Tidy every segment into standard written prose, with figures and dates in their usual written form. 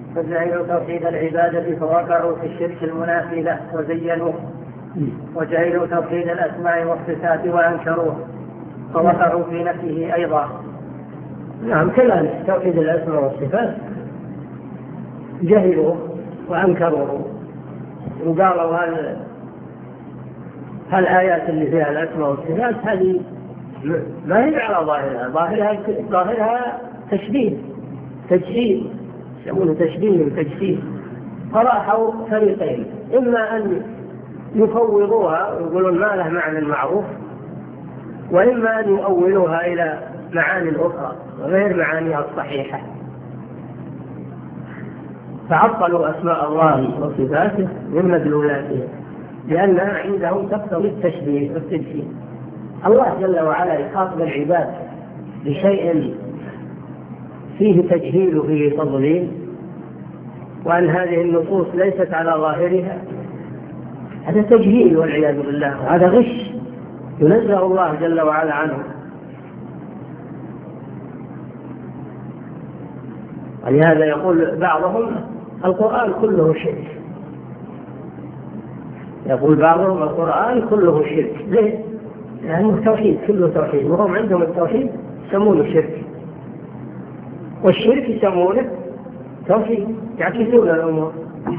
فجعلوا توحيد العبادة فوقعوا في الشرك المنافي له وزينوه، وجعلوا توحيد الأسماء والصفات وأنكروه فوقعوا في نفيه أيضا. نعم، كذلك توحيد الأسماء والصفات جهلوا وأنكروه، وقالوا هالآيات اللي فيها الأسماء والصفات هذه ما هي على ظاهرها تشبيه يسمونه تشبيه وتجسيد. فراحوا فريقين، إما أن يفوضوها ويقولون ما له معنى معروف، وإما أن يؤولوها إلى معاني أخرى غير معانيها الصحيحة، فعطلوا أسماء الله وصفاته من مدلولاته لأنها عندهم تقتضي التشبيه والتجسيد. الله جل وعلا يخاطب العباد بشيء فيه تجهيل وفيه تضليل، وأن هذه النصوص ليست على ظاهرها، هذا تجهيل والعياذ بالله، هذا غش ينزه الله جل وعلا عنه. ولهذا يقول بعضهم القرآن كله شرك، يقول بعضهم القرآن كله شرك. ليه؟ لأنه التوحيد كله توحيد، وهم عندهم التوحيد يسمونه شرك، والشرك يسمونه توحيد، يعكسون الأمور.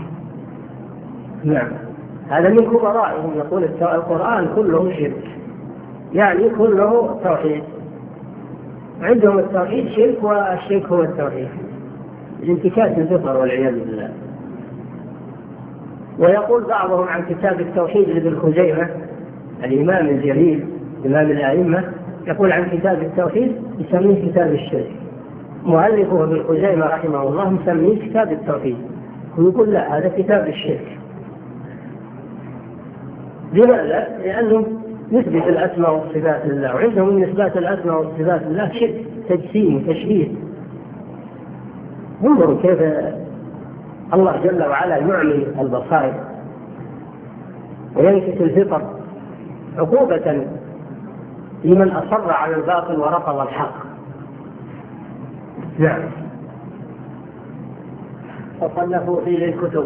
نعم، هذا من كبرائهم، يقول القرآن كله شرك يعني كله توحيد، عندهم التوحيد شرك والشرك هو التوحيد، الانتكاس الفطر والعياذ بالله. ويقول بعضهم عن كتاب التوحيد لابن خزيمة الإمام الجليل إمام الأئمة، يقول عن كتاب التوحيد يسميه كتاب الشرك، مؤلفه ابن خزيمة رحمه الله مسميه كتاب التوحيد، ويقول لا هذا كتاب الشرك. لماذا؟ لأنه نسبة الأسماء والصفات لله، وعندهم من نسبة الأسماء والصفات لله شرك تجسيم وتشبيه. انظروا كيف الله جل وعلا يعمي البصائر وينكس الفطر عقوبة لمن أصر على الباطل ورفض الحق. نعم. فصنفوا فيه الكتب